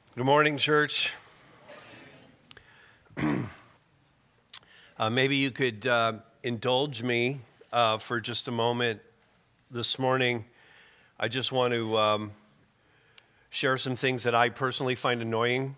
Good morning, church. Maybe you could indulge me for just a moment this morning. I just want to share some things that I personally find annoying.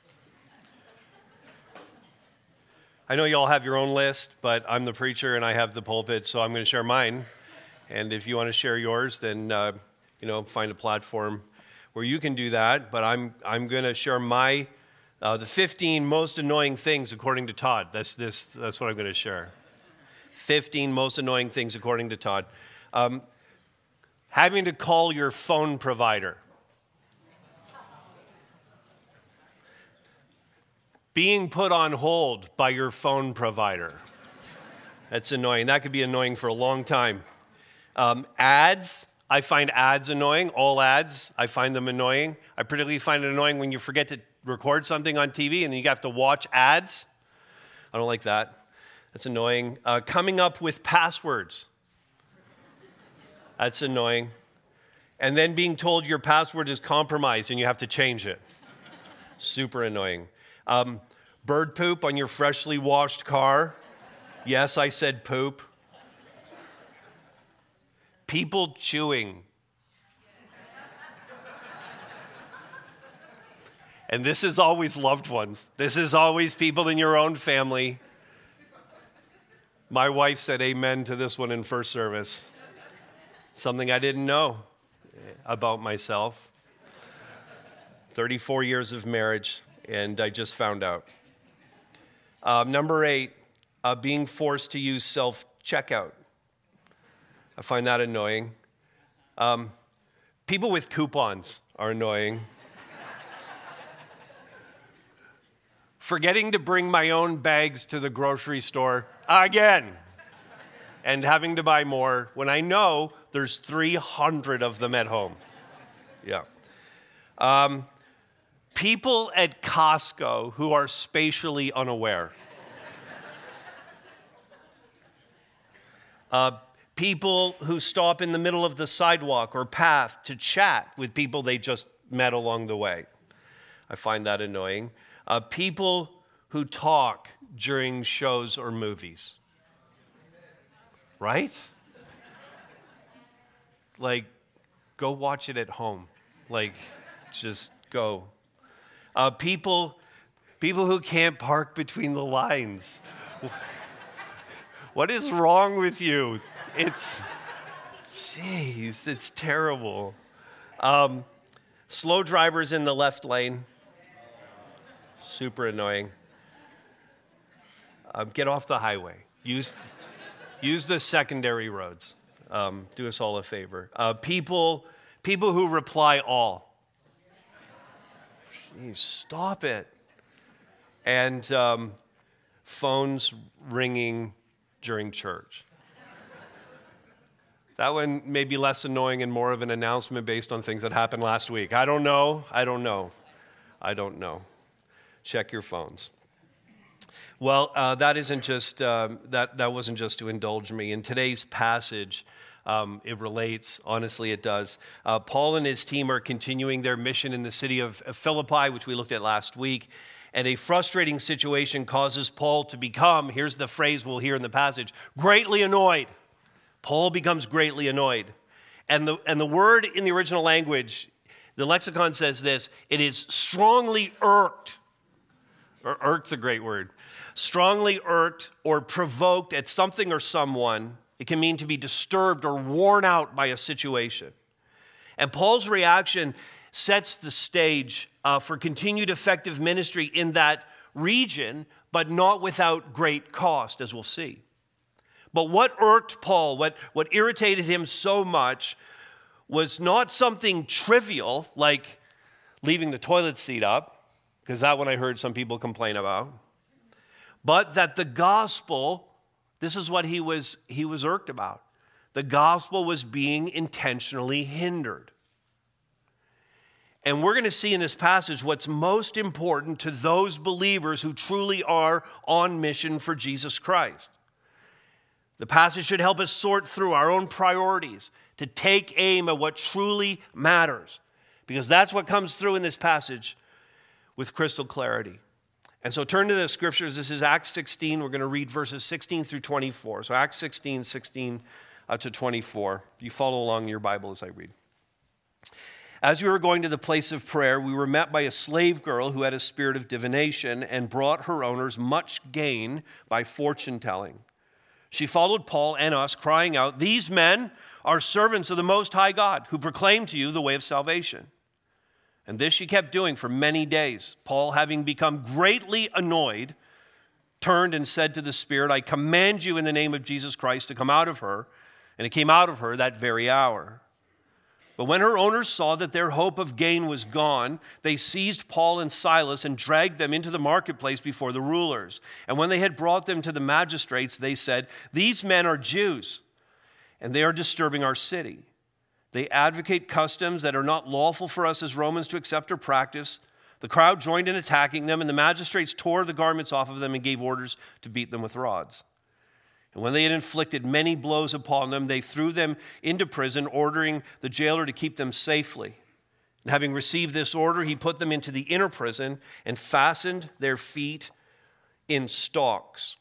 I know you all have your own list, but I'm the preacher and I have the pulpit, so I'm going to share mine. And if you want to share yours, then find a platform where you can do that. But I'm going to share my the 15 most annoying things according to Todd. That's what I'm going to share. 15 most annoying things according to Todd. Having to call your phone provider. Being put on hold by your phone provider. That's annoying. That could be annoying for a long time. Ads. I find ads annoying. All ads, I find them annoying. I particularly find it annoying when you forget to record something on TV and then you have to watch ads. I don't like that. That's annoying. Coming up with passwords. That's annoying. And then being told your password is compromised and you have to change it. Super annoying. Bird poop on your freshly washed car. Yes, I said poop. People chewing. And this is always loved ones. This is always people in your own family. My wife said amen to this one in first service. Something I didn't know about myself. 34 years of marriage, and I just found out. Number 8, being forced to use self-checkout. I find that annoying. People with coupons are annoying. Forgetting to bring my own bags to the grocery store again. And having to buy more when I know there's 300 of them at home. Yeah. People at Costco who are spatially unaware. People who stop in the middle of the sidewalk or path to chat with people they just met along the way. I find that annoying. People who talk during shows or movies. Right? Like, go watch it at home. Like, just go. People who can't park between the lines. What is wrong with you? It's terrible. Slow drivers in the left lane. Super annoying. Get off the highway. Use the secondary roads. Do us all a favor. People who reply all. Jeez, stop it. And phones ringing during church. That one may be less annoying and more of an announcement based on things that happened last week. I don't know. Check your phones. Well, that isn't just that wasn't just to indulge me. In today's passage, it relates. Honestly, it does. Paul and his team are continuing their mission in the city of Philippi, which we looked at last week. And a frustrating situation causes Paul to become, here's the phrase we'll hear in the passage, greatly annoyed. Paul becomes greatly annoyed. And the word in the original language, the lexicon says this, it is strongly irked. Or irked's a great word. Strongly irked or provoked at something or someone. It can mean to be disturbed or worn out by a situation. And Paul's reaction sets the stage for continued effective ministry in that region, but not without great cost, as we'll see. But what irked Paul, what irritated him so much, was not something trivial, like leaving the toilet seat up, because that one I heard some people complain about, but that the gospel, this is what he was irked about. The gospel was being intentionally hindered. And we're going to see in this passage what's most important to those believers who truly are on mission for Jesus Christ. The passage should help us sort through our own priorities, to take aim at what truly matters. Because that's what comes through in this passage. with crystal clarity. And so turn to the scriptures. This is Acts 16. We're going to read verses 16 through 24. So Acts 16, 16 to 24. You follow along in your Bible as I read. As we were going to the place of prayer, we were met by a slave girl who had a spirit of divination and brought her owners much gain by fortune telling. She followed Paul and us, crying out, "These men are servants of the Most High God, who proclaim to you the way of salvation." And this she kept doing for many days. Paul, having become greatly annoyed, turned and said to the spirit, "I command you in the name of Jesus Christ to come out of her." And it came out of her that very hour. But when her owners saw that their hope of gain was gone, they seized Paul and Silas and dragged them into the marketplace before the rulers. And when they had brought them to the magistrates, they said, "These men are Jews, and they are disturbing our city. They advocate customs that are not lawful for us as Romans to accept or practice." The crowd joined in attacking them, and the magistrates tore the garments off of them and gave orders to beat them with rods. And when they had inflicted many blows upon them, they threw them into prison, ordering the jailer to keep them safely. And having received this order, he put them into the inner prison and fastened their feet in stocks.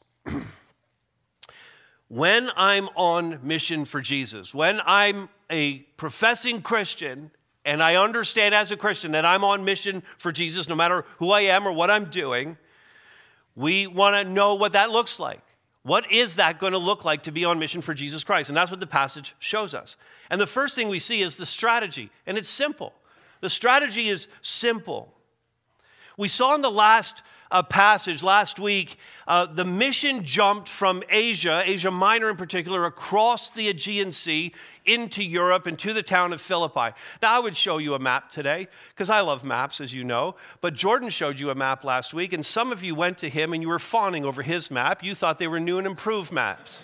When I'm on mission for Jesus, when I'm a professing Christian, and I understand as a Christian that I'm on mission for Jesus, no matter who I am or what I'm doing, we want to know what that looks like. What is that going to look like to be on mission for Jesus Christ? And that's what the passage shows us. And the first thing we see is the strategy, and it's simple. The strategy is simple. We saw in the last passage last week, the mission jumped from Asia Minor in particular, across the Aegean Sea into Europe and to the town of Philippi. Now, I would show you a map today because I love maps, as you know. But Jordan showed you a map last week, and some of you went to him and you were fawning over his map. You thought they were new and improved maps.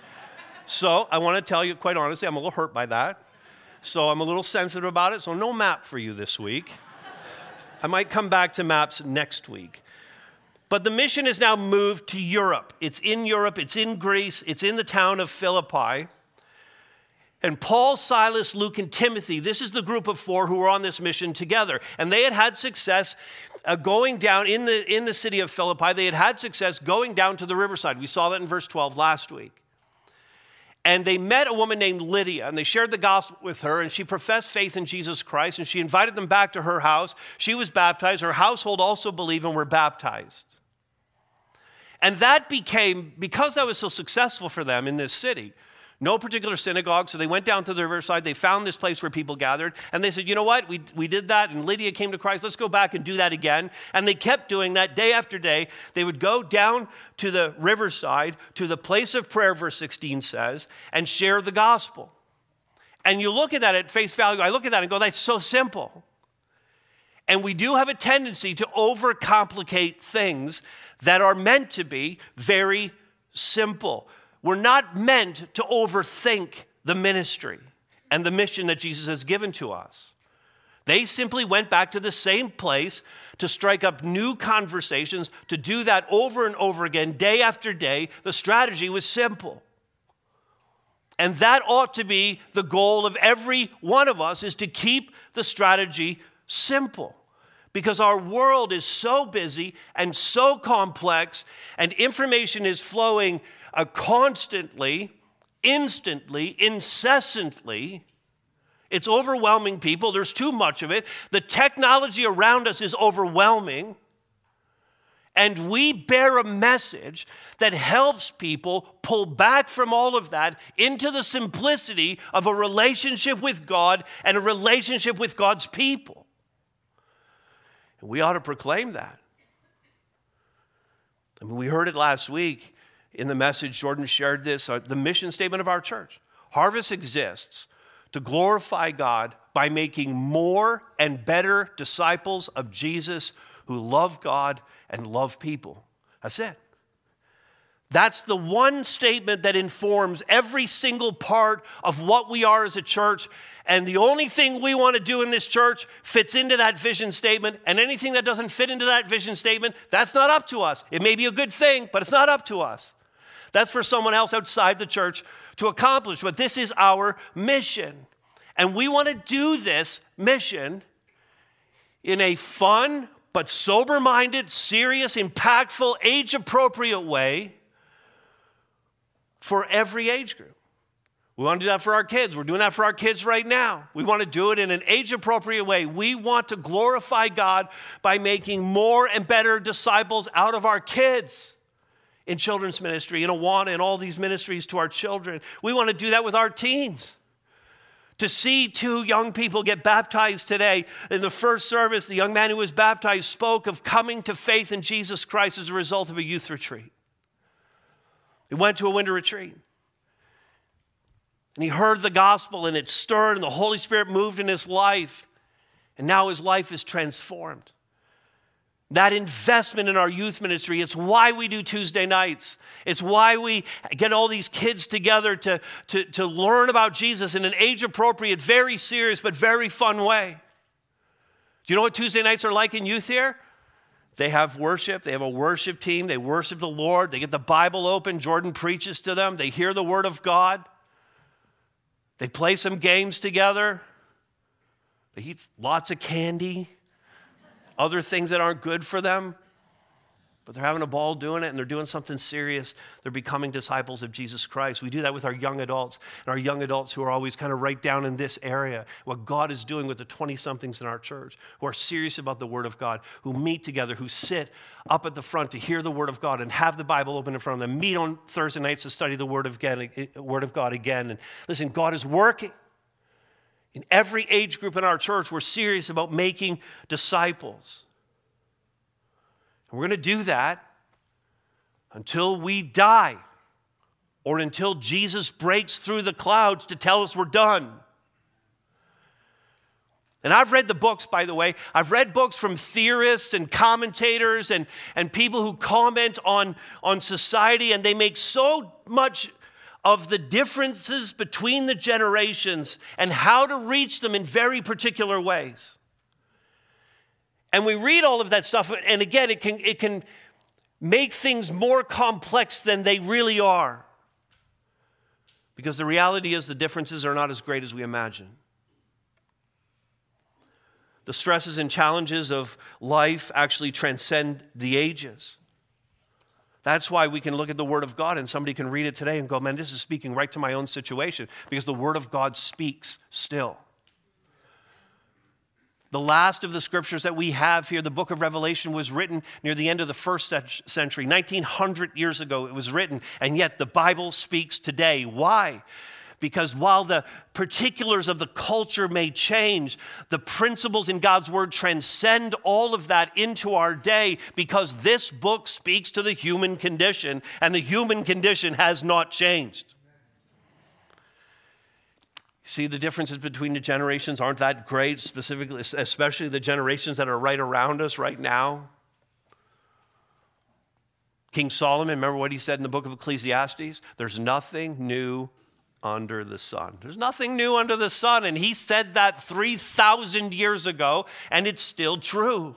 So I want to tell you, quite honestly, I'm a little hurt by that. So I'm a little sensitive about it. So no map for you this week. I might come back to maps next week. But the mission has now moved to Europe. It's in Europe, it's in Greece, it's in the town of Philippi. And Paul, Silas, Luke, and Timothy, this is the group of four who were on this mission together. And they had had success going down in the city of Philippi. They had had success going down to the riverside. We saw that in verse 12 last week. And they met a woman named Lydia, and they shared the gospel with her, and she professed faith in Jesus Christ, and she invited them back to her house. She was baptized. Her household also believed and were baptized. And that became, because that was so successful for them in this city, no particular synagogue, so they went down to the riverside. They found this place where people gathered, and they said, "You know what? We did that, and Lydia came to Christ. Let's go back and do that again." And they kept doing that day after day. They would go down to the riverside, to the place of prayer, verse 16 says, and share the gospel. And you look at that at face value. I look at that and go, that's so simple. And we do have a tendency to overcomplicate things that are meant to be very simple. We're not meant to overthink the ministry and the mission that Jesus has given to us. They simply went back to the same place to strike up new conversations, to do that over and over again, day after day. The strategy was simple. And that ought to be the goal of every one of us, is to keep the strategy simple. Because our world is so busy and so complex, and information is flowing constantly, instantly, incessantly. It's overwhelming people. There's too much of it. The technology around us is overwhelming. And we bear a message that helps people pull back from all of that into the simplicity of a relationship with God and a relationship with God's people. And we ought to proclaim that. I mean, we heard it last week in the message. Jordan shared this, the mission statement of our church. Harvest exists to glorify God by making more and better disciples of Jesus who love God and love people. That's it. That's the one statement that informs every single part of what we are as a church. And the only thing we want to do in this church fits into that vision statement. And anything that doesn't fit into that vision statement, that's not up to us. It may be a good thing, but it's not up to us. That's for someone else outside the church to accomplish. But this is our mission. And we want to do this mission in a fun, but sober-minded, serious, impactful, age-appropriate way for every age group. We want to do that for our kids. We're doing that for our kids right now. We want to do it in an age-appropriate way. We want to glorify God by making more and better disciples out of our kids in children's ministry, in Awana, and all these ministries to our children. We want to do that with our teens. To see 2 young people get baptized today. In the first service, the young man who was baptized spoke of coming to faith in Jesus Christ as a result of a youth retreat. He went to a winter retreat. And he heard the gospel, and it stirred, and the Holy Spirit moved in his life. And now his life is transformed. That investment in our youth ministry, it's why we do Tuesday nights. It's why we get all these kids together to learn about Jesus in an age-appropriate, very serious, but very fun way. Do you know what Tuesday nights are like in youth here? They have worship. They have a worship team. They worship the Lord. They get the Bible open. Jordan preaches to them. They hear the Word of God. They play some games together. They eat lots of candy, other things that aren't good for them. But they're having a ball doing it, and they're doing something serious. They're becoming disciples of Jesus Christ. We do that with our young adults, and our young adults who are always kind of right down in this area, what God is doing with the 20-somethings in our church, who are serious about the Word of God, who meet together, who sit up at the front to hear the Word of God and have the Bible open in front of them, meet on Thursday nights to study the Word of God again. And listen, God is working. In every age group in our church, we're serious about making disciples. We're going to do that until we die or until Jesus breaks through the clouds to tell us we're done. And I've read the books, by the way. I've read books from theorists and commentators and people who comment on society, and they make so much of the differences between the generations and how to reach them in very particular ways. And we read all of that stuff, and again, it can make things more complex than they really are. Because the reality is the differences are not as great as we imagine. The stresses and challenges of life actually transcend the ages. That's why we can look at the Word of God and somebody can read it today and go, man, this is speaking right to my own situation, because the Word of God speaks still. The last of the scriptures that we have here, the book of Revelation, was written near the end of the first century. 1900 years ago it was written, and yet the Bible speaks today. Why? Because while the particulars of the culture may change, the principles in God's word transcend all of that into our day, because this book speaks to the human condition, and the human condition has not changed. See, the differences between the generations aren't that great, specifically, especially the generations that are right around us right now. King Solomon, remember what he said in the book of Ecclesiastes? There's nothing new under the sun. There's nothing new under the sun. And he said that 3,000 years ago, and it's still true.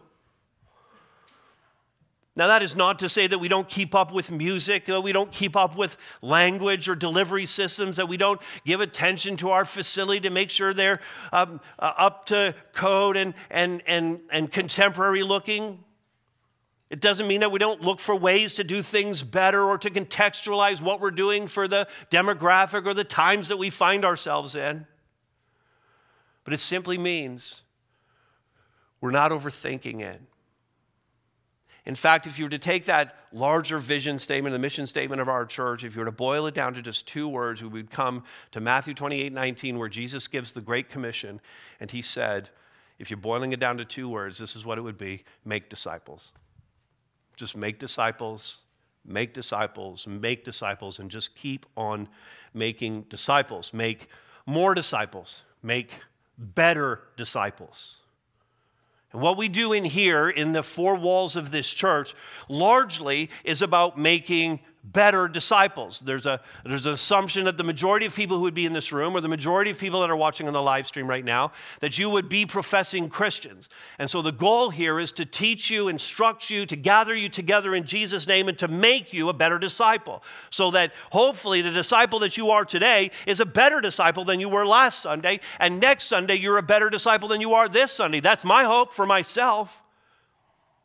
Now, that is not to say that we don't keep up with music, that we don't keep up with language or delivery systems, that we don't give attention to our facility to make sure they're up to code and contemporary looking. It doesn't mean that we don't look for ways to do things better or to contextualize what we're doing for the demographic or the times that we find ourselves in. But it simply means we're not overthinking it. In fact, if you were to take that larger vision statement, the mission statement of our church, if you were to boil it down to just 2 words, we would come to Matthew 28:19, where Jesus gives the Great Commission, and he said, if you're boiling it down to 2 words, this is what it would be: make disciples. Just make disciples, make disciples, make disciples, and just keep on making disciples. Make more disciples, make better disciples. And what we do in here, in the 4 walls of this church, largely is about making better disciples. There's an assumption that the majority of people who would be in this room, or the majority of people that are watching on the live stream right now, that you would be professing Christians. And so the goal here is to teach you, instruct you, to gather you together in Jesus' name, and to make you a better disciple. So that hopefully the disciple that you are today is a better disciple than you were last Sunday, and next Sunday you're a better disciple than you are this Sunday. That's my hope for myself.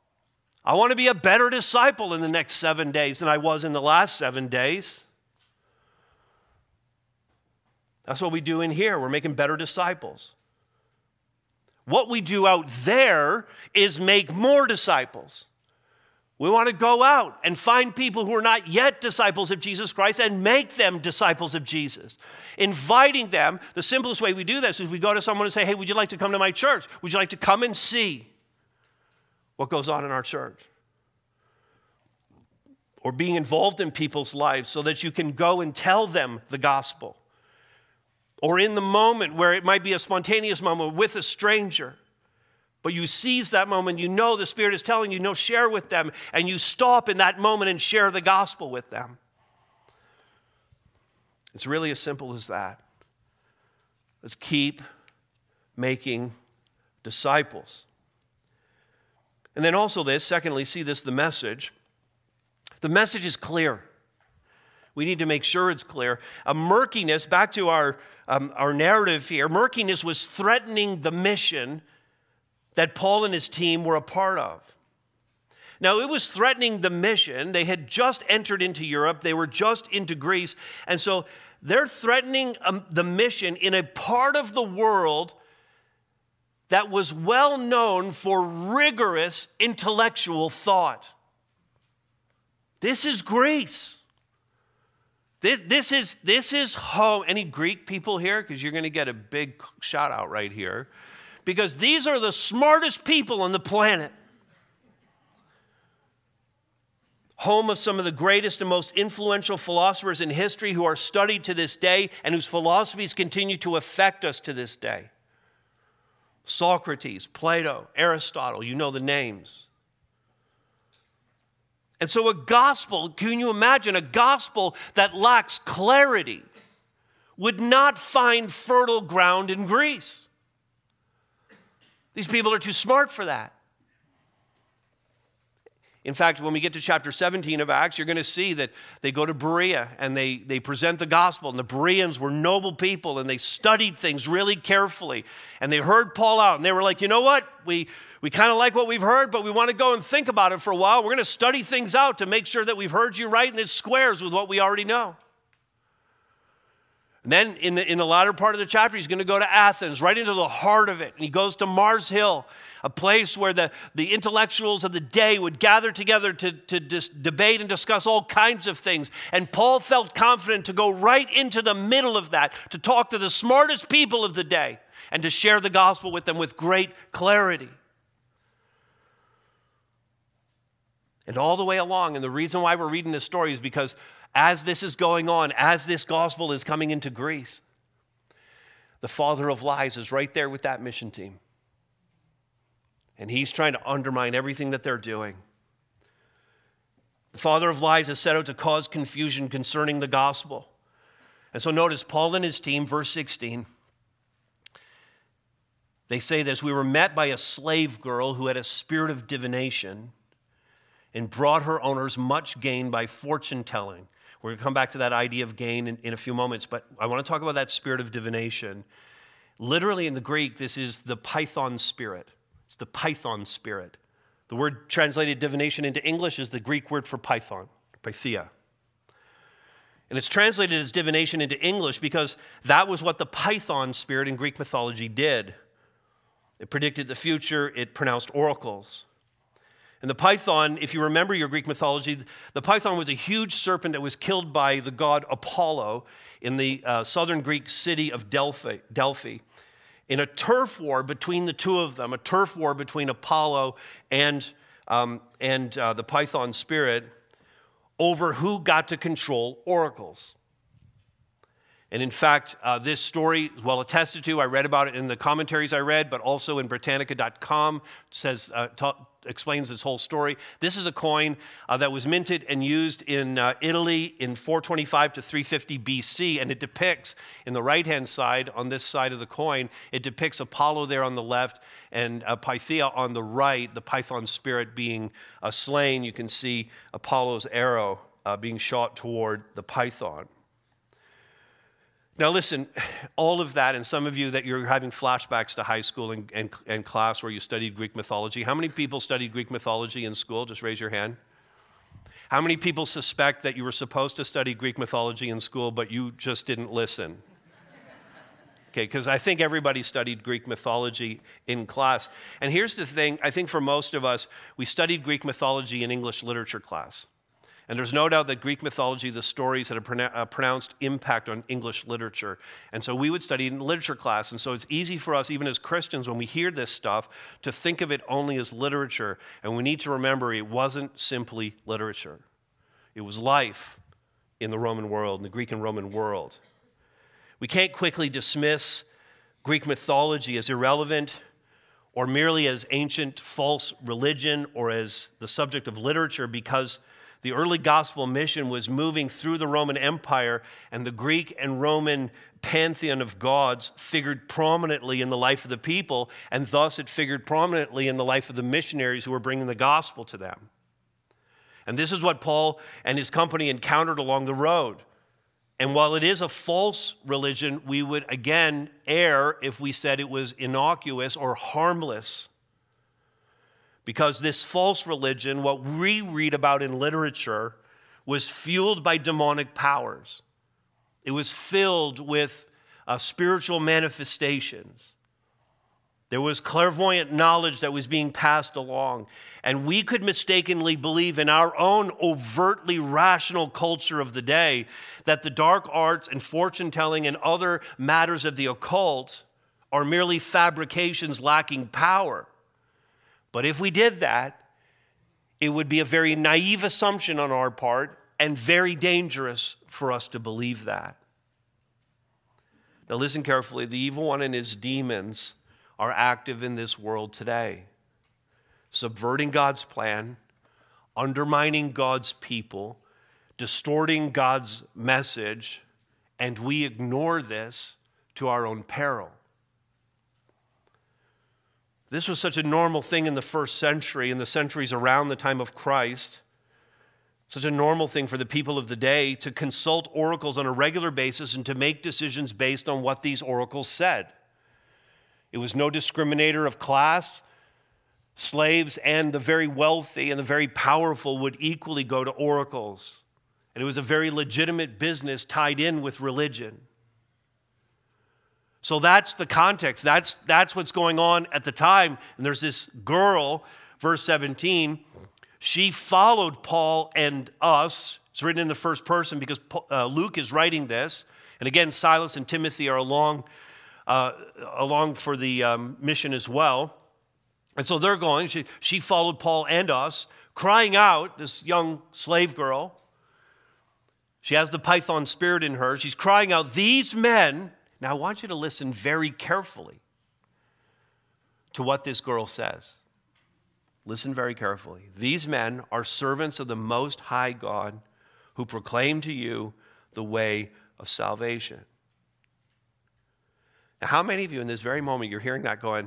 I want to be a better disciple in the next 7 days than I was in the last 7 days. That's what we do in here. We're making better disciples. What we do out there is make more disciples. We want to go out and find people who are not yet disciples of Jesus Christ and make them disciples of Jesus. Inviting them, the simplest way we do this is we go to someone and say, hey, would you like to come to my church? Would you like to come and see what goes on in our church? Or being involved in people's lives so that you can go and tell them the gospel. Or in the moment where it might be a spontaneous moment with a stranger, but you seize that moment, you know the Spirit is telling you, no, share with them, and you stop in that moment and share the gospel with them. It's really as simple as that. Let's keep making disciples. And then also this, secondly, see this, the message. The message is clear. We need to make sure it's clear. A murkiness, back to our narrative here, murkiness was threatening the mission that Paul and his team were a part of. Now, it was threatening the mission. They had just entered into Europe. They were just into Greece. And so they're threatening the mission in a part of the world that was well known for rigorous intellectual thought. This is Greece. This is home. Any Greek people here? Because you're going to get a big shout out right here. Because these are the smartest people on the planet. Home of some of the greatest and most influential philosophers in history who are studied to this day and whose philosophies continue to affect us to this day. Socrates, Plato, Aristotle, you know the names. And so a gospel, can you imagine a gospel that lacks clarity would not find fertile ground in Greece? These people are too smart for that. In fact, when we get to chapter 17 of Acts, you're going to see that they go to Berea and they present the gospel. And the Bereans were noble people and they studied things really carefully. And they heard Paul out and they were like, you know what? We kind of like what we've heard, but we want to go and think about it for a while. We're going to study things out to make sure that we've heard you right and it squares with what we already know. And then in the latter part of the chapter, he's going to go to Athens, right into the heart of it. And he goes to Mars Hill, a place where the intellectuals of the day would gather together to debate and discuss all kinds of things. And Paul felt confident to go right into the middle of that, to talk to the smartest people of the day and to share the gospel with them with great clarity. And all the way along, and the reason why we're reading this story is because as this is going on, as this gospel is coming into Greece, the father of lies is right there with that mission team. And he's trying to undermine everything that they're doing. The father of lies is set out to cause confusion concerning the gospel. And so notice Paul and his team, verse 16, they say this, we were met by a slave girl who had a spirit of divination and brought her owners much gain by fortune telling. We're going to come back to that idea of gain in a few moments, but I want to talk about that spirit of divination. Literally in the Greek, this is the Python spirit. It's the Python spirit. The word translated divination into English is the Greek word for python, pythia. And it's translated as divination into English because that was what the Python spirit in Greek mythology did. It predicted the future, it pronounced oracles. And the python, if you remember your Greek mythology, the python was a huge serpent that was killed by the god Apollo in the southern Greek city of Delphi, in a turf war between the two of them, a turf war between Apollo and the python spirit over who got to control oracles. And in fact, this story is well attested to. I read about it in the commentaries I read, but also in Britannica.com explains this whole story. This is a coin that was minted and used in Italy in 425 to 350 BC, and it depicts, in the right-hand side, on this side of the coin, it depicts Apollo there on the left and Pythia on the right, the python spirit being slain. You can see Apollo's arrow being shot toward the python. Now listen, all of that, and some of you that you're having flashbacks to high school and class where you studied Greek mythology. How many people studied Greek mythology in school? Just raise your hand. How many people suspect that you were supposed to study Greek mythology in school, but you just didn't listen? Okay, because I think everybody studied Greek mythology in class. And here's the thing, I think for most of us, we studied Greek mythology in English literature class. And there's no doubt that Greek mythology, the stories had a pronounced impact on English literature. And so we would study it in literature class. And so it's easy for us, even as Christians, when we hear this stuff, to think of it only as literature. And we need to remember it wasn't simply literature. It was life in the Roman world, in the Greek and Roman world. We can't quickly dismiss Greek mythology as irrelevant or merely as ancient false religion or as the subject of literature, because the early gospel mission was moving through the Roman Empire, and the Greek and Roman pantheon of gods figured prominently in the life of the people, and thus it figured prominently in the life of the missionaries who were bringing the gospel to them. And this is what Paul and his company encountered along the road. And while it is a false religion, we would again err if we said it was innocuous or harmless. Because this false religion, what we read about in literature, was fueled by demonic powers. It was filled with spiritual manifestations. There was clairvoyant knowledge that was being passed along. And we could mistakenly believe in our own overtly rational culture of the day that the dark arts and fortune-telling and other matters of the occult are merely fabrications lacking power. But if we did that, it would be a very naive assumption on our part and very dangerous for us to believe that. Now listen carefully. The evil one and his demons are active in this world today, subverting God's plan, undermining God's people, distorting God's message, and we ignore this to our own peril. This was such a normal thing in the first century, in the centuries around the time of Christ. Such a normal thing for the people of the day to consult oracles on a regular basis and to make decisions based on what these oracles said. It was no discriminator of class. Slaves and the very wealthy and the very powerful would equally go to oracles. And it was a very legitimate business tied in with religion. So that's the context. That's what's going on at the time. And there's this girl, verse 17. She followed Paul and us. It's written in the first person because Luke is writing this. And again, Silas and Timothy are along for the mission as well. And so they're going. She followed Paul and us, crying out, this young slave girl. She has the python spirit in her. She's crying out, these men. Now, I want you to listen very carefully to what this girl says. Listen very carefully. These men are servants of the Most High God who proclaim to you the way of salvation. Now, how many of you in this very moment, you're hearing that going,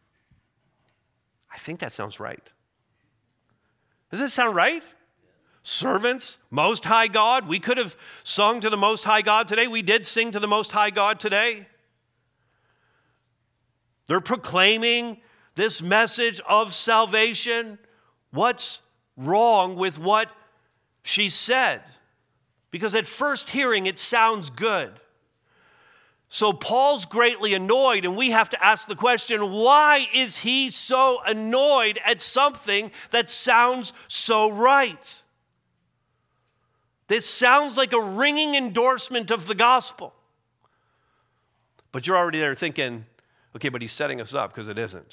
I think that sounds right. Does it sound right? Servants, Most High God. We could have sung to the Most High God today. We did sing to the Most High God today. They're proclaiming this message of salvation. What's wrong with what she said? Because at first hearing, it sounds good. So Paul's greatly annoyed, and we have to ask the question, why is he so annoyed at something that sounds so right? This sounds like a ringing endorsement of the gospel. But you're already there thinking, okay, but he's setting us up, because it isn't.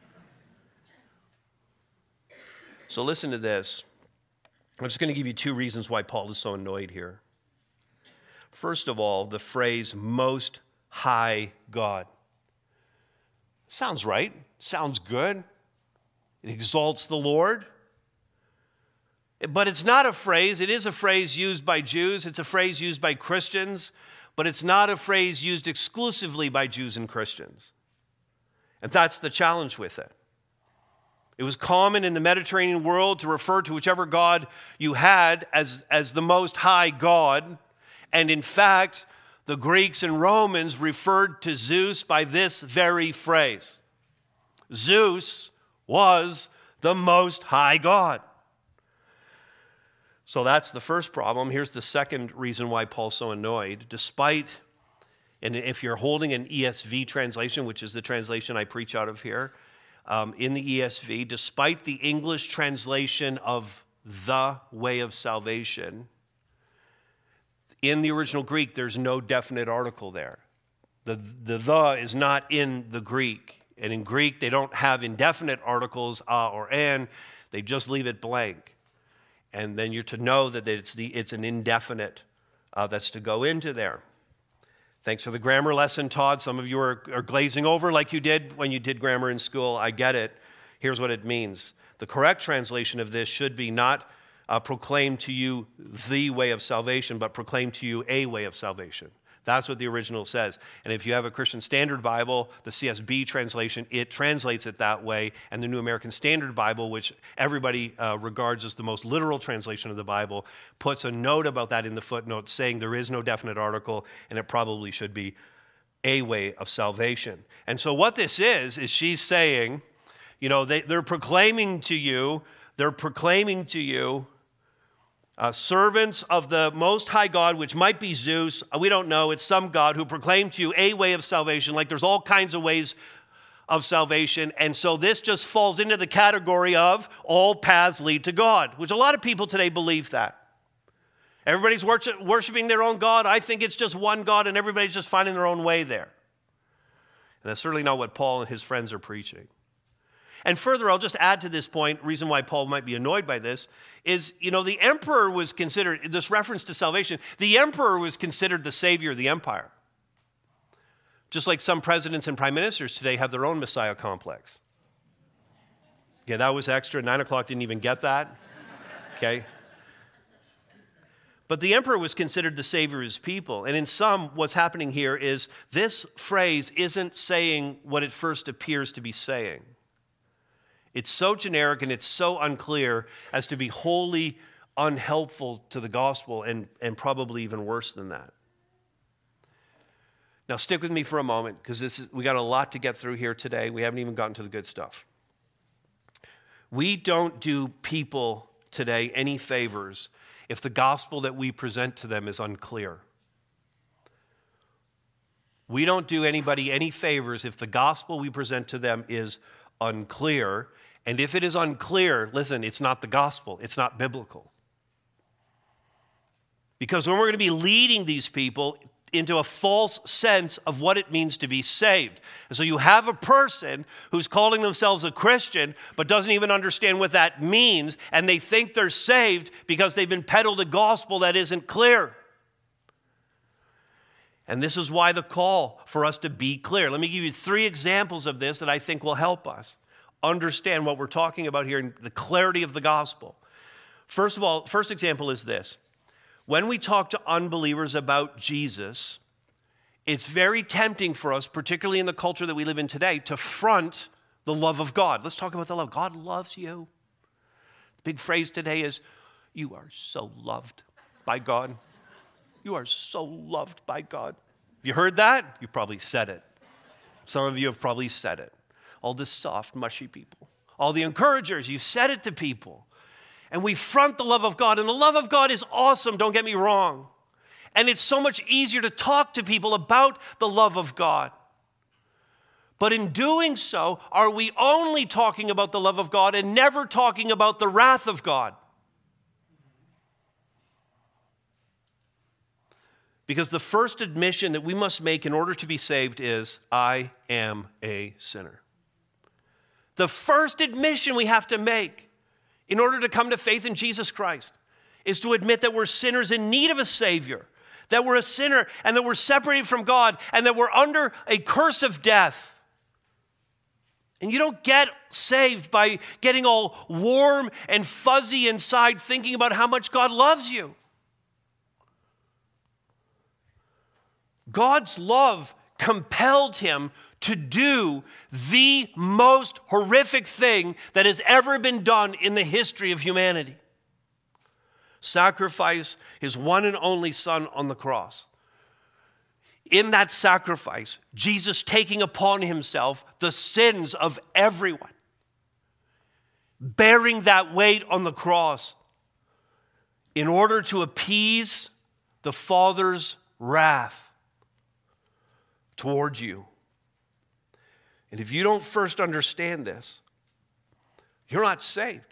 So listen to this. I'm just going to give you two reasons why Paul is so annoyed here. First of all, the phrase Most High God. Sounds right. Sounds good. It exalts the Lord. But it's not a phrase. It is a phrase used by Jews. It's a phrase used by Christians. But it's not a phrase used exclusively by Jews and Christians. And that's the challenge with it. It was common in the Mediterranean world to refer to whichever God you had as the Most High God. And in fact, the Greeks and Romans referred to Zeus by this very phrase. Zeus was the Most High God. So that's the first problem. Here's the second reason why Paul's so annoyed. Despite, and if you're holding an ESV translation, which is the translation I preach out of here, in the ESV, despite the English translation of the way of salvation, in the original Greek, there's no definite article there. The is not in the Greek. And in Greek, they don't have indefinite articles, a or an. They just leave it blank. And then you're to know that it's an indefinite that's to go into there. Thanks for the grammar lesson, Todd. Some of you are glazing over like you did when you did grammar in school. I get it. Here's what it means. The correct translation of this should be not proclaim to you the way of salvation, but proclaim to you a way of salvation. That's what the original says. And if you have a Christian Standard Bible, the CSB translation, it translates it that way. And the New American Standard Bible, which everybody regards as the most literal translation of the Bible, puts a note about that in the footnote saying there is no definite article, and it probably should be a way of salvation. And so what this is she's saying, they're proclaiming to you, servants of the Most High God, which might be Zeus, we don't know, it's some God who proclaimed to you a way of salvation, like there's all kinds of ways of salvation, and so this just falls into the category of all paths lead to God, which a lot of people today believe that. Everybody's worshiping their own God. I think it's just one God, and everybody's just finding their own way there. And that's certainly not what Paul and his friends are preaching. And further, I'll just add to this point, reason why Paul might be annoyed by this, is, the emperor was considered, this reference to salvation, the emperor was considered the savior of the empire. Just like some presidents and prime ministers today have their own Messiah complex. Yeah, that was extra. 9 o'clock didn't even get that. Okay. But the emperor was considered the savior of his people. And in some, what's happening here is this phrase isn't saying what it first appears to be saying. It's so generic and it's so unclear as to be wholly unhelpful to the gospel and probably even worse than that. Now stick with me for a moment because we got a lot to get through here today. We haven't even gotten to the good stuff. We don't do people today any favors if the gospel that we present to them is unclear. We don't do anybody any favors if the gospel we present to them is unclear. And if it is unclear, listen, it's not the gospel. It's not biblical. Because when we're going to be leading these people into a false sense of what it means to be saved. And so you have a person who's calling themselves a Christian, but doesn't even understand what that means, and they think they're saved because they've been peddled a gospel that isn't clear. And this is why the call for us to be clear. Let me give you 3 examples of this that I think will help us understand what we're talking about here and the clarity of the gospel. First of all, first example is this. When we talk to unbelievers about Jesus, it's very tempting for us, particularly in the culture that we live in today, to front the love of God. Let's talk about the love. God loves you. The big phrase today is, you are so loved by God. You are so loved by God. Have you heard that? You probably said it. Some of you have probably said it. All the soft, mushy people. All the encouragers, you've said it to people. And we front the love of God. And the love of God is awesome, don't get me wrong. And it's so much easier to talk to people about the love of God. But in doing so, are we only talking about the love of God and never talking about the wrath of God? Because the first admission that we must make in order to be saved is, I am a sinner. The first admission we have to make in order to come to faith in Jesus Christ is to admit that we're sinners in need of a Savior, that we're a sinner and that we're separated from God and that we're under a curse of death. And you don't get saved by getting all warm and fuzzy inside thinking about how much God loves you. God's love compelled him to do the most horrific thing that has ever been done in the history of humanity. Sacrifice his one and only Son on the cross. In that sacrifice, Jesus taking upon himself the sins of everyone, bearing that weight on the cross in order to appease the Father's wrath toward you. And if you don't first understand this, you're not saved.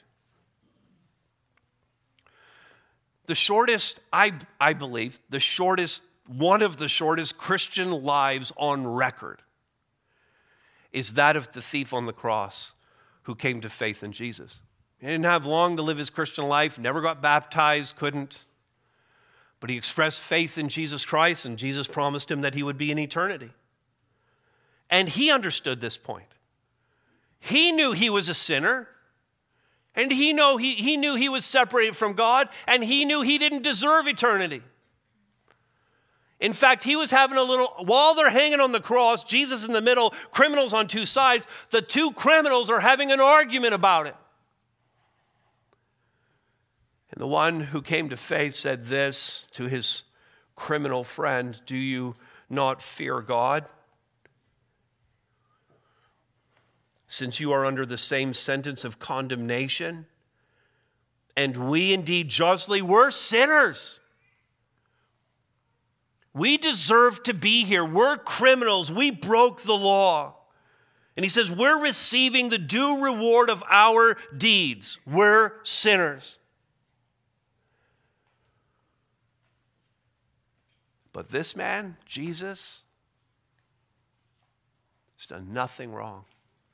The shortest, I believe, one of the shortest Christian lives on record is that of the thief on the cross who came to faith in Jesus. He didn't have long to live his Christian life, never got baptized, couldn't. But he expressed faith in Jesus Christ, and Jesus promised him that he would be in eternity. And he understood this point. He knew he was a sinner, and he knew he was separated from God, and he knew he didn't deserve eternity. In fact, he was having while they're hanging on the cross, Jesus in the middle, criminals on two sides, the two criminals are having an argument about it. And the one who came to faith said this to his criminal friend, "Do you not fear God, since you are under the same sentence of condemnation? And we indeed justly were sinners. We deserve to be here. We're criminals. We broke the law." And he says, we're receiving the due reward of our deeds. We're sinners. But this man, Jesus, has done nothing wrong.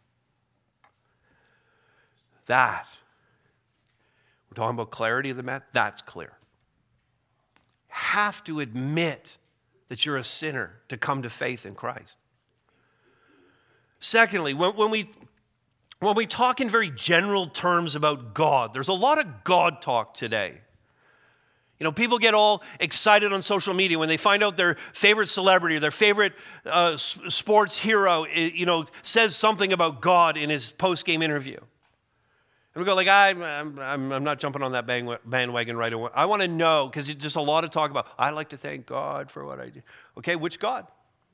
That, we're talking about clarity of the matter, that's clear. Have to admit that you're a sinner to come to faith in Christ. Secondly, when we talk in very general terms about God, there's a lot of God talk today. You know, people get all excited on social media when they find out their favorite celebrity or their favorite sports hero, says something about God in his post-game interview. And we go like, I'm not jumping on that bandwagon right away. I want to know, because it's just a lot of talk about, I like to thank God for what I do. Okay, which God?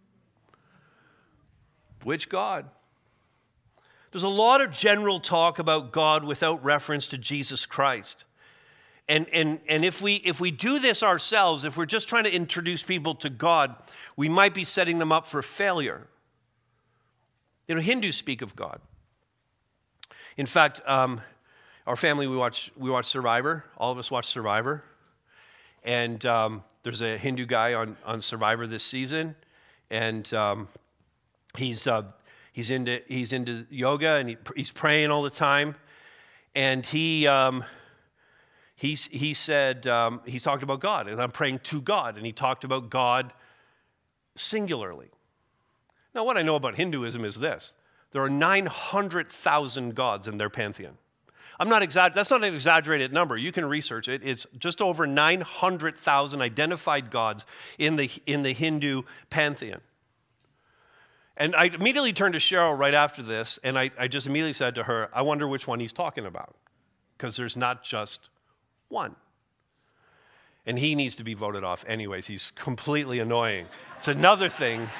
Which God? There's a lot of general talk about God without reference to Jesus Christ. And if we do this ourselves, if we're just trying to introduce people to God, we might be setting them up for failure. You know, Hindus speak of God. In fact, our family, we watch Survivor. All of us watch Survivor. And there's a Hindu guy on Survivor this season. And he's into yoga, and he's praying all the time. And he said, he talked about God, and I'm praying to God. And he talked about God singularly. Now, what I know about Hinduism is this. There are 900,000 gods in their pantheon. That's not an exaggerated number. You can research it. It's just over 900,000 identified gods in the Hindu pantheon. And I immediately turned to Cheryl right after this, and I just immediately said to her, I wonder which one he's talking about, because there's not just one. And he needs to be voted off anyways. He's completely annoying. It's another thing.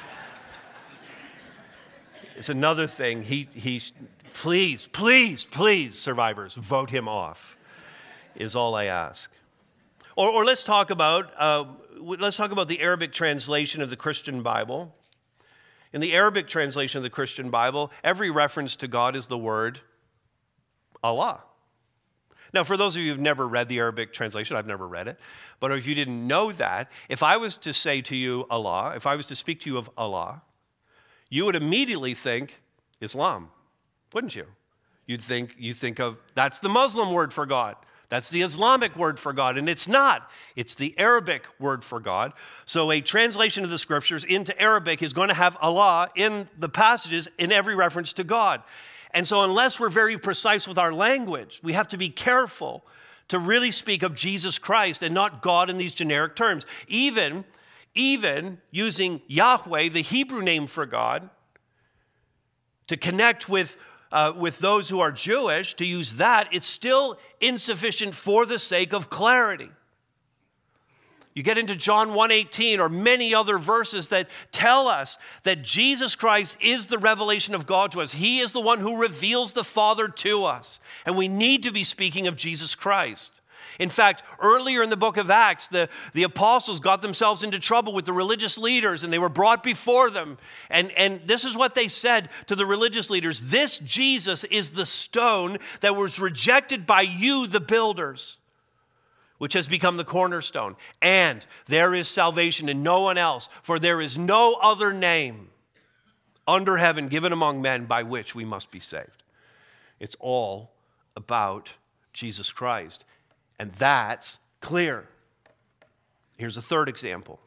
Please, survivors, vote him off, is all I ask. Or let's talk about the Arabic translation of the Christian Bible. In the Arabic translation of the Christian Bible, every reference to God is the word Allah. Now, for those of you who've never read the Arabic translation, I've never read it, but if you didn't know that, if I was to say to you Allah, if I was to speak to you of Allah, you would immediately think Islam, wouldn't you? You think of, that's the Muslim word for God. That's the Islamic word for God, and it's not. It's the Arabic word for God. So a translation of the scriptures into Arabic is going to have Allah in the passages in every reference to God. And so unless we're very precise with our language, we have to be careful to really speak of Jesus Christ and not God in these generic terms. Even using Yahweh, the Hebrew name for God, to connect with those who are Jewish, to use that, it's still insufficient for the sake of clarity. You get into John 1:18 or many other verses that tell us that Jesus Christ is the revelation of God to us. He is the one who reveals the Father to us. And we need to be speaking of Jesus Christ. In fact, earlier in the book of Acts, the apostles got themselves into trouble with the religious leaders, and they were brought before them. And this is what they said to the religious leaders: "This Jesus is the stone that was rejected by you, the builders, which has become the cornerstone. And there is salvation in no one else, for there is no other name under heaven given among men by which we must be saved." It's all about Jesus Christ. And that's clear. Here's a third example.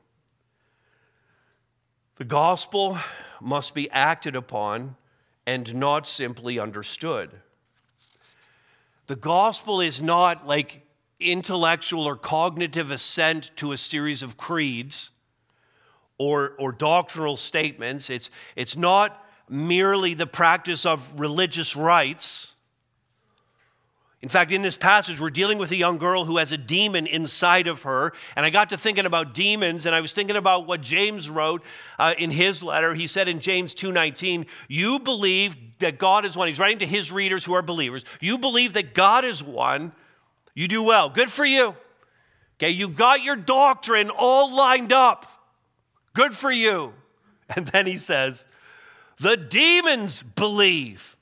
The gospel must be acted upon and not simply understood. The gospel is not like intellectual or cognitive assent to a series of creeds or doctrinal statements. It's not merely the practice of religious rites. In fact, in this passage, we're dealing with a young girl who has a demon inside of her. And I got to thinking about demons, and I was thinking about what James wrote in his letter. He said in James 2:19, "You believe that God is one." He's writing to his readers who are believers. "You believe that God is one. You do well. Good for you. Okay, you got your doctrine all lined up. Good for you." And then he says, "The demons believe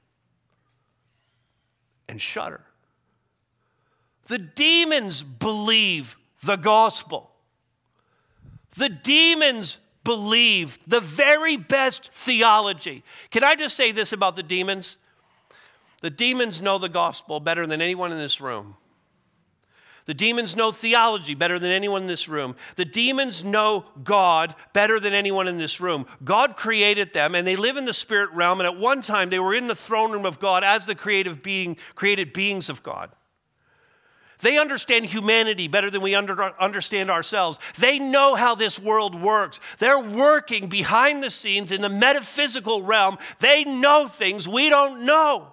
and shudder." The demons believe the gospel. The demons believe the very best theology. Can I just say this about the demons? The demons know the gospel better than anyone in this room. The demons know theology better than anyone in this room. The demons know God better than anyone in this room. God created them, and they live in the spirit realm, and at one time they were in the throne room of God as the created beings of God. They understand humanity better than we understand ourselves. They know how this world works. They're working behind the scenes in the metaphysical realm. They know things we don't know.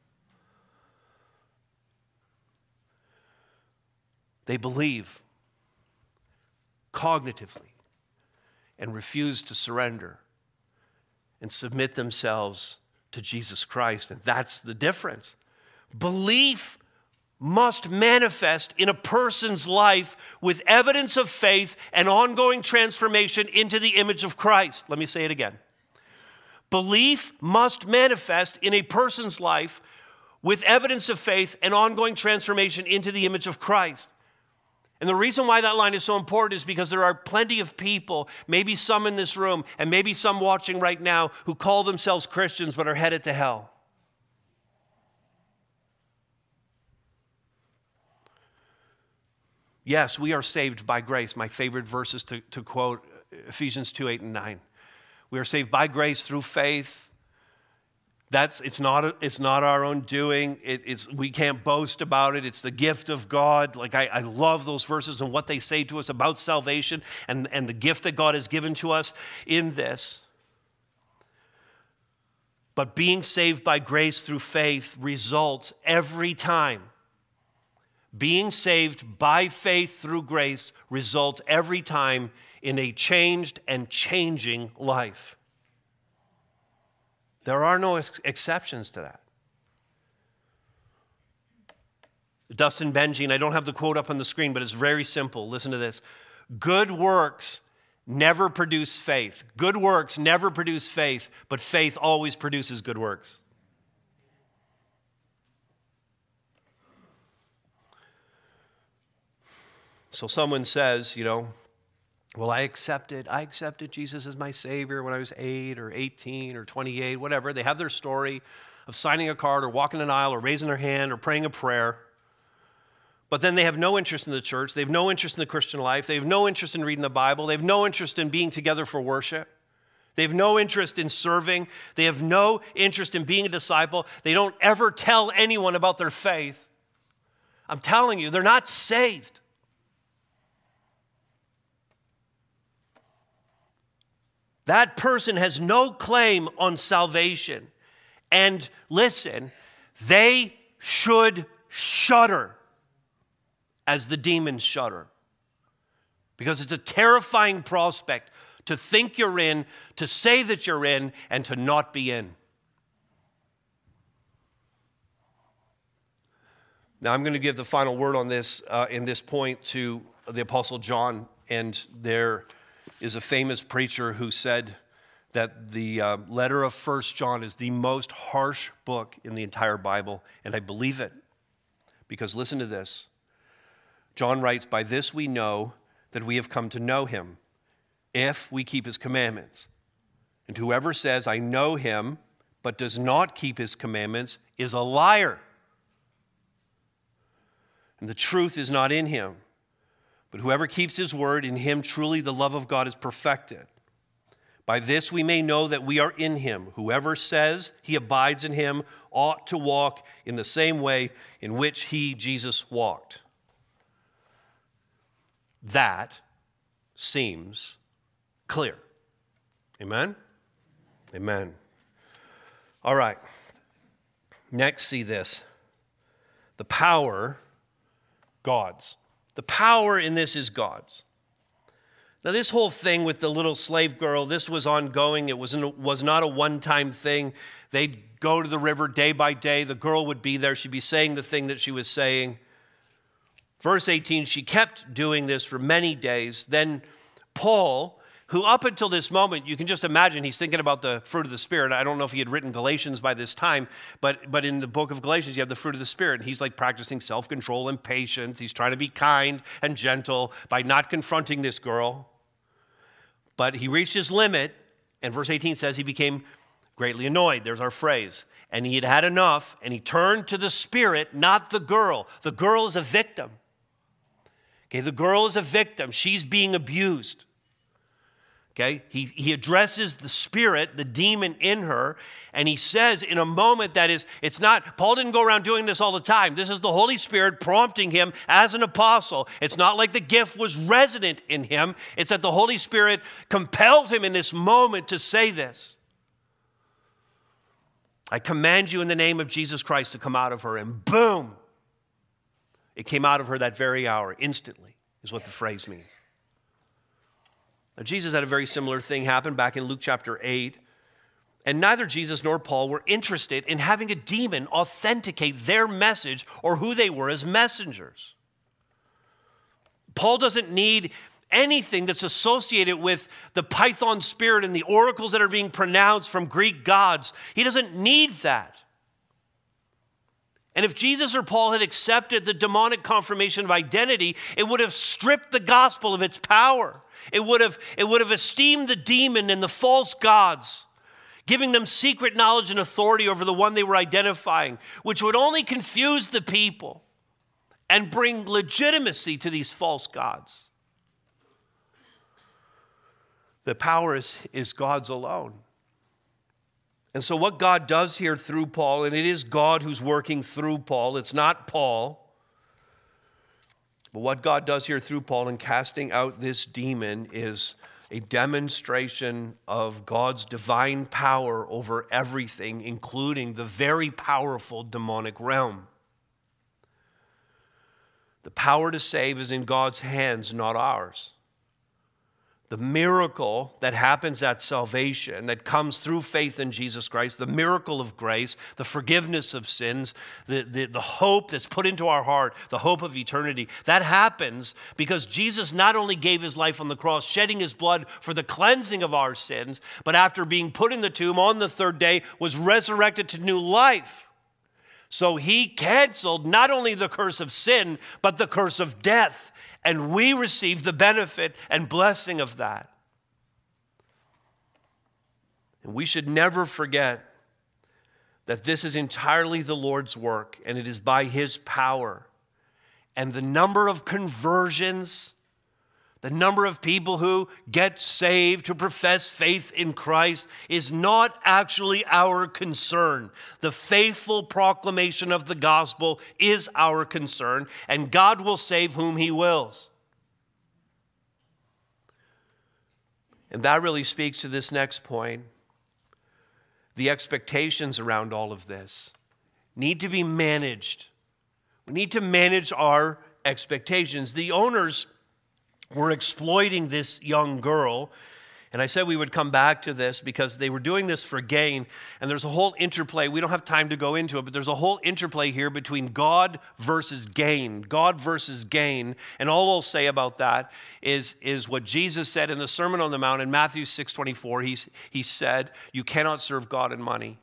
They believe cognitively and refuse to surrender and submit themselves to Jesus Christ. And that's the difference. Belief must manifest in a person's life with evidence of faith and ongoing transformation into the image of Christ. Let me say it again. Belief must manifest in a person's life with evidence of faith and ongoing transformation into the image of Christ. And the reason why that line is so important is because there are plenty of people, maybe some in this room and maybe some watching right now, who call themselves Christians but are headed to hell. Yes, we are saved by grace. My favorite verse is to quote Ephesians 2:8 and 9. We are saved by grace through faith. It's not our own doing. We can't boast about it. It's the gift of God. Like I love those verses and what they say to us about salvation and the gift that God has given to us in this. But being saved by grace through faith results every time. Being saved by faith through grace results every time in a changed and changing life. There are no exceptions to that. Dustin Benji, I don't have the quote up on the screen, but it's very simple. Listen to this. Good works never produce faith. Good works never produce faith, but faith always produces good works. So someone says, well, I accepted Jesus as my Savior when I was 8 or 18 or 28, whatever. They have their story of signing a card or walking an aisle or raising their hand or praying a prayer. But then they have no interest in the church. They have no interest in the Christian life. They have no interest in reading the Bible. They have no interest in being together for worship. They have no interest in serving. They have no interest in being a disciple. They don't ever tell anyone about their faith. I'm telling you, they're not saved. That person has no claim on salvation. And listen, they should shudder as the demons shudder. Because it's a terrifying prospect to think you're in, to say that you're in, and to not be in. Now, I'm going to give the final word on this, in this point, to the Apostle John. And there is a famous preacher who said that the letter of 1 John is the most harsh book in the entire Bible. And I believe it. Because listen to this. John writes, "By this we know that we have come to know him, if we keep his commandments. And whoever says, 'I know him,' but does not keep his commandments, is a liar. And the truth is not in him. But whoever keeps his word, in him truly the love of God is perfected. By this we may know that we are in him. Whoever says he abides in him ought to walk in the same way in which he, Jesus, walked." That seems clear. Amen? Amen. All right. Next, see this. The power, God's. The power in this is God's. Now, this whole thing with the little slave girl, this was ongoing. It was not a one-time thing. They'd go to the river day by day. The girl would be there. She'd be saying the thing that she was saying. Verse 18, she kept doing this for many days. Then Paul, who up until this moment, you can just imagine, he's thinking about the fruit of the Spirit. I don't know if he had written Galatians by this time, but in the book of Galatians, you have the fruit of the Spirit. And he's like practicing self-control and patience. He's trying to be kind and gentle by not confronting this girl. But he reached his limit, and verse 18 says he became greatly annoyed. There's our phrase. And he had had enough, and he turned to the Spirit, not the girl. The girl is a victim. Okay, the girl is a victim. She's being abused. Okay, he addresses the spirit, the demon in her, and he says in a moment that is, it's not, Paul didn't go around doing this all the time. This is the Holy Spirit prompting him as an apostle. It's not like the gift was resident in him. It's that the Holy Spirit compelled him in this moment to say this. I command you in the name of Jesus Christ to come out of her. And boom, it came out of her that very hour, instantly, is what the phrase means. Now, Jesus had a very similar thing happen back in Luke chapter 8. And neither Jesus nor Paul were interested in having a demon authenticate their message or who they were as messengers. Paul doesn't need anything that's associated with the Python spirit and the oracles that are being pronounced from Greek gods. He doesn't need that. And if Jesus or Paul had accepted the demonic confirmation of identity, it would have stripped the gospel of its power. It would have esteemed the demon and the false gods, giving them secret knowledge and authority over the one they were identifying, which would only confuse the people and bring legitimacy to these false gods. The power is God's alone. And so what God does here through Paul, and it is God who's working through Paul, it's not Paul. But what God does here through Paul in casting out this demon is a demonstration of God's divine power over everything, including the very powerful demonic realm. The power to save is in God's hands, not ours. The miracle that happens at salvation, that comes through faith in Jesus Christ, the miracle of grace, the forgiveness of sins, the hope that's put into our heart, the hope of eternity, that happens because Jesus not only gave his life on the cross, shedding his blood for the cleansing of our sins, but after being put in the tomb on the third day, was resurrected to new life. So he canceled not only the curse of sin, but the curse of death. And we receive the benefit and blessing of that. And we should never forget that this is entirely the Lord's work, and it is by his power. And the number of conversions, the number of people who get saved, who profess faith in Christ, is not actually our concern. The faithful proclamation of the gospel is our concern, and God will save whom he wills. And that really speaks to this next point. The expectations around all of this need to be managed. We need to manage our expectations. The owners were exploiting this young girl. And I said we would come back to this because they were doing this for gain. And there's a whole interplay. We don't have time to go into it, but there's a whole interplay here between God versus gain. God versus gain. And all I'll say about that is what Jesus said in the Sermon on the Mount in Matthew 6:24. He said, you cannot serve God and money.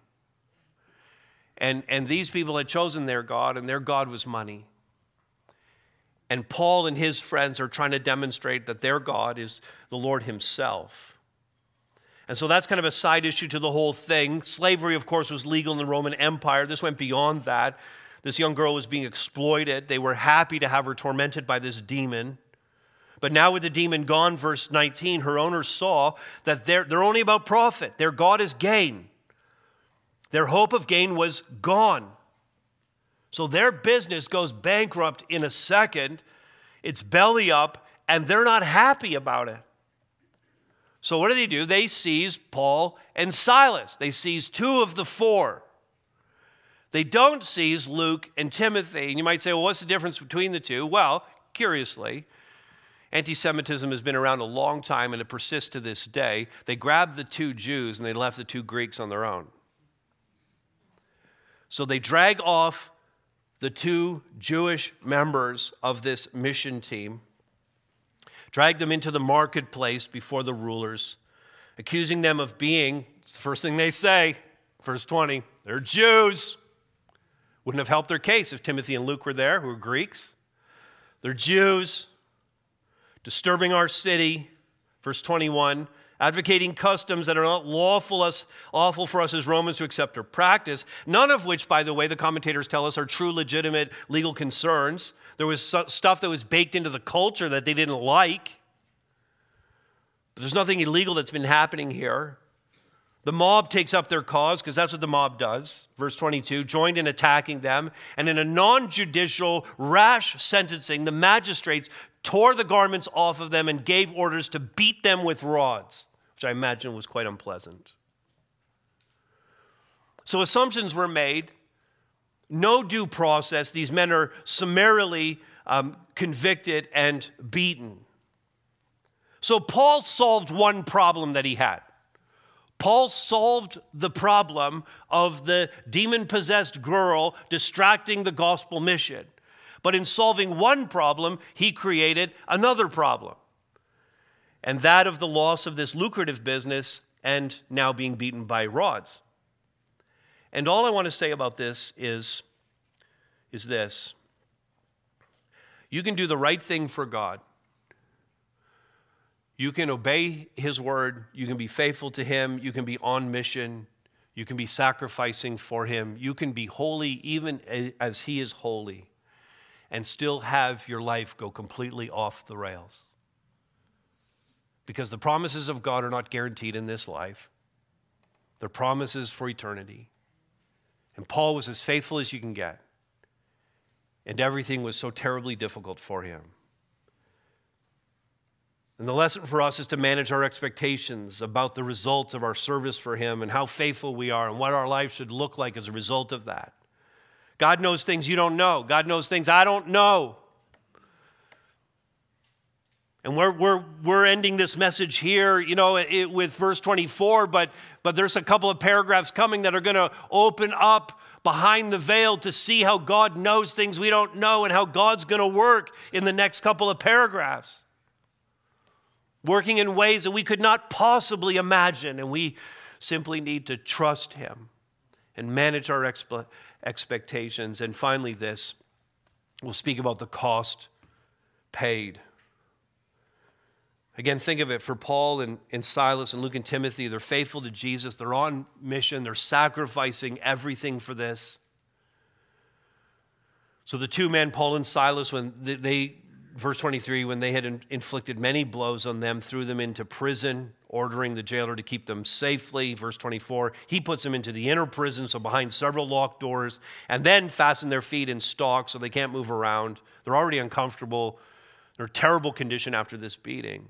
And these people had chosen their God, and their God was money. And Paul and his friends are trying to demonstrate that their God is the Lord himself. And so that's kind of a side issue to the whole thing. Slavery, of course, was legal in the Roman Empire. This went beyond that. This young girl was being exploited. They were happy to have her tormented by this demon. But now with the demon gone, verse 19, her owners saw that they're only about profit. Their God is gain. Their hope of gain was gone. So their business goes bankrupt in a second. It's belly up, and they're not happy about it. So what do? They seize Paul and Silas. They seize 2 of the 4. They don't seize Luke and Timothy. And you might say, well, what's the difference between the two? Well, curiously, anti-Semitism has been around a long time, and it persists to this day. They grabbed the 2 Jews, and they left the 2 Greeks on their own. So they drag off the 2 Jewish members of this mission team, drag them into the marketplace before the rulers, accusing them of being, it's the first thing they say, verse 20, they're Jews. Wouldn't have helped their case if Timothy and Luke were there, who were Greeks. They're Jews, disturbing our city, verse 21, advocating customs that are not lawful for us as Romans to accept or practice, none of which, by the way, the commentators tell us are true, legitimate legal concerns. There was stuff that was baked into the culture that they didn't like. But there's nothing illegal that's been happening here. The mob takes up their cause, because that's what the mob does. Verse 22, joined in attacking them, and in a non-judicial, rash sentencing, the magistrates tore the garments off of them and gave orders to beat them with rods, which I imagine was quite unpleasant. So assumptions were made. No due process. These men are summarily convicted and beaten. So Paul solved one problem that he had. Paul solved the problem of the demon-possessed girl distracting the gospel mission. But in solving one problem, he created another problem. And that of the loss of this lucrative business and now being beaten by rods. And all I want to say about this is this. You can do the right thing for God. You can obey his word. You can be faithful to him. You can be on mission. You can be sacrificing for him. You can be holy even as he is holy, and still have your life go completely off the rails. Because the promises of God are not guaranteed in this life. They're promises for eternity. And Paul was as faithful as you can get. And everything was so terribly difficult for him. And the lesson for us is to manage our expectations about the results of our service for him and how faithful we are and what our life should look like as a result of that. God knows things you don't know. God knows things I don't know. And we're ending this message here, with verse 24, but there's a couple of paragraphs coming that are going to open up behind the veil to see how God knows things we don't know and how God's going to work in the next couple of paragraphs. Working in ways that we could not possibly imagine, and we simply need to trust him and manage our expectations. And finally this, we'll speak about the cost paid. Again, think of it. For Paul and Silas and Luke and Timothy, they're faithful to Jesus. They're on mission. They're sacrificing everything for this. So the 2 men, Paul and Silas, when verse 23, when they had inflicted many blows on them, threw them into prison, ordering the jailer to keep them safely. Verse 24, he puts them into the inner prison, so behind several locked doors, and then fasten their feet in stocks so they can't move around. They're already uncomfortable. They're in terrible condition after this beating.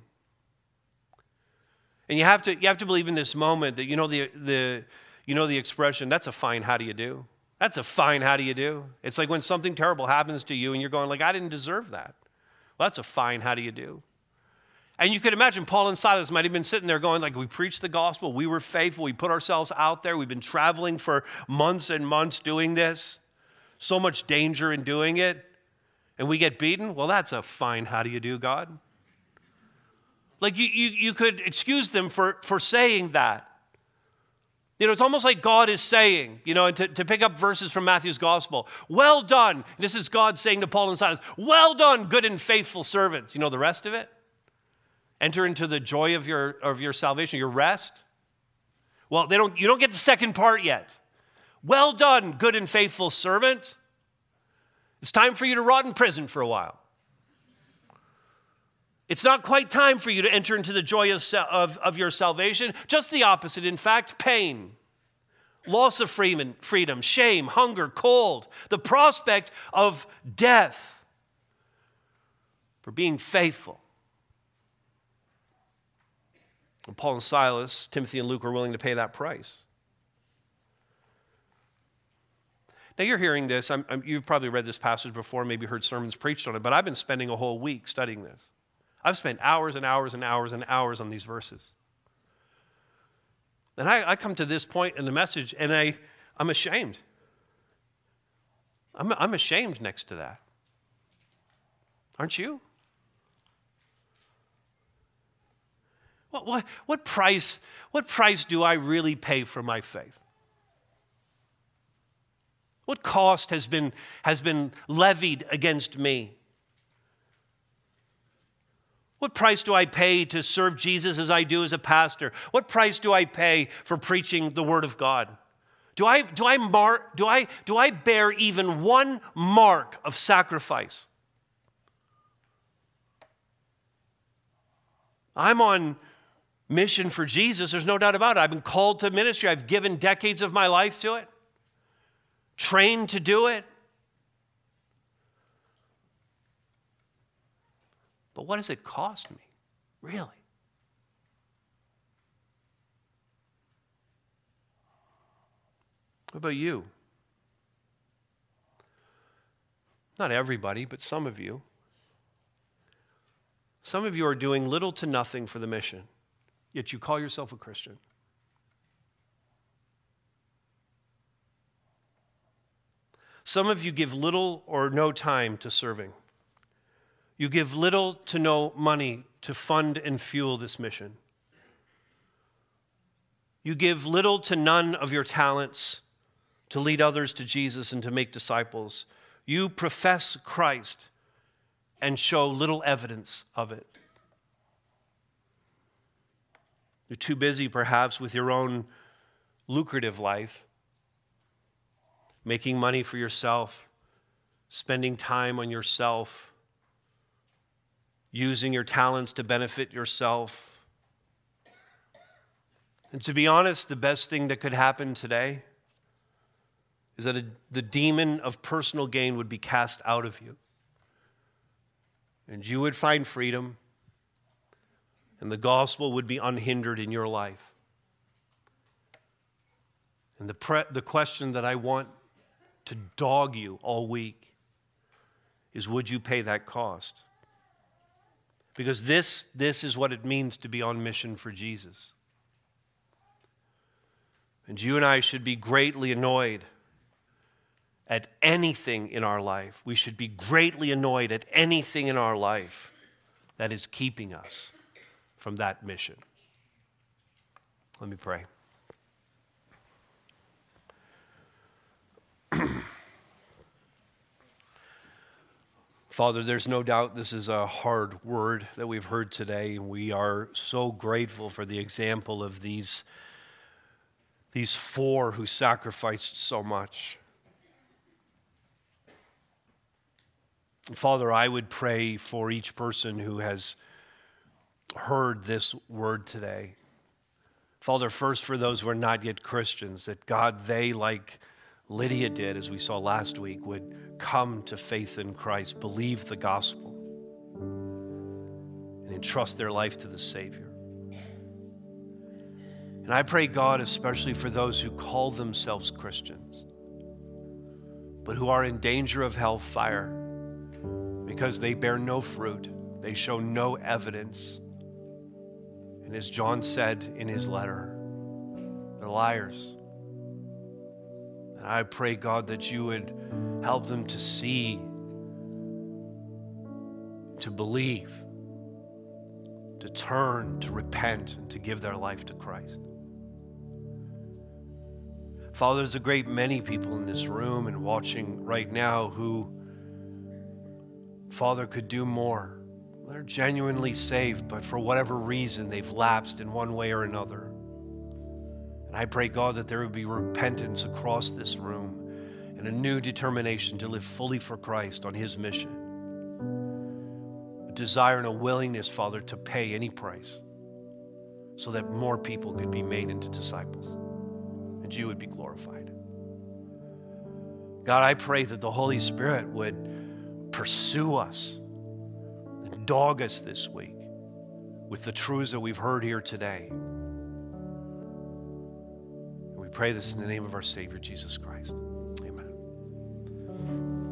And you have to believe in this moment that the expression, that's a fine how do you do? That's a fine how do you do? It's like when something terrible happens to you and you're going like, I didn't deserve that. Well, that's a fine how do you do? And you could imagine Paul and Silas might have been sitting there going like, we preached the gospel, we were faithful, we put ourselves out there, we've been traveling for months and months doing this, so much danger in doing it, and we get beaten? Well, that's a fine how do you do, God? Like you could excuse them for saying that. You know, it's almost like God is saying, you know, and to pick up verses from Matthew's gospel, well done. This is God saying to Paul and Silas, well done, good and faithful servants. You know the rest of it? Enter into the joy of your salvation, your rest. Well, you don't get the second part yet. Well done, good and faithful servant. It's time for you to rot in prison for a while. It's not quite time for you to enter into the joy of your salvation. Just the opposite, in fact, pain, loss of freedom, shame, hunger, cold, the prospect of death for being faithful. And Paul and Silas, Timothy and Luke were willing to pay that price. Now you're hearing this, you've probably read this passage before, maybe heard sermons preached on it, but I've been spending a whole week studying this. I've spent hours and hours and hours and hours on these verses. And I come to this point in the message and I'm ashamed. I'm ashamed next to that. Aren't you? What price do I really pay for my faith? What cost has been levied against me? What price do I pay to serve Jesus as I do as a pastor? What price do I pay for preaching the Word of God? Do I bear even one mark of sacrifice? I'm on mission for Jesus, there's no doubt about it. I've been called to ministry. I've given decades of my life to it, trained to do it. But what does it cost me, really? What about you? Not everybody, but some of you. Some of you are doing little to nothing for the mission, yet you call yourself a Christian. Some of you give little or no time to serving. You give little to no money to fund and fuel this mission. You give little to none of your talents to lead others to Jesus and to make disciples. You profess Christ and show little evidence of it. You're too busy, perhaps, with your own lucrative life, making money for yourself, spending time on yourself, using your talents to benefit yourself. And to be honest, the best thing that could happen today is that the demon of personal gain would be cast out of you. And you would find freedom, and the gospel would be unhindered in your life. And the question that I want to dog you all week is, would you pay that cost? Because this is what it means to be on mission for Jesus. And you and I should be greatly annoyed at anything in our life. We should be greatly annoyed at anything in our life that is keeping us from that mission. Let me pray. Father, there's no doubt this is a hard word that we've heard today, and we are so grateful for the example of these four who sacrificed so much. Father, I would pray for each person who has heard this word today. Father, first for those who are not yet Christians, that God, they, like Lydia did, as we saw last week, would come to faith in Christ, believe the gospel, and entrust their life to the Savior. And I pray, God, especially for those who call themselves Christians, but who are in danger of hellfire because they bear no fruit, they show no evidence And as John said in his letter, they're liars. And I pray, God, that you would help them to see, to believe, to turn, to repent, and to give their life to Christ. Father, there's a great many people in this room and watching right now who, Father, could do more. They're genuinely saved, but for whatever reason, they've lapsed in one way or another. And I pray, God, that there would be repentance across this room and a new determination to live fully for Christ on his mission. A desire and a willingness, Father, to pay any price so that more people could be made into disciples and you would be glorified. God, I pray that the Holy Spirit would pursue us and dog us this week with the truths that we've heard here today. And we pray this in the name of our Savior, Jesus Christ.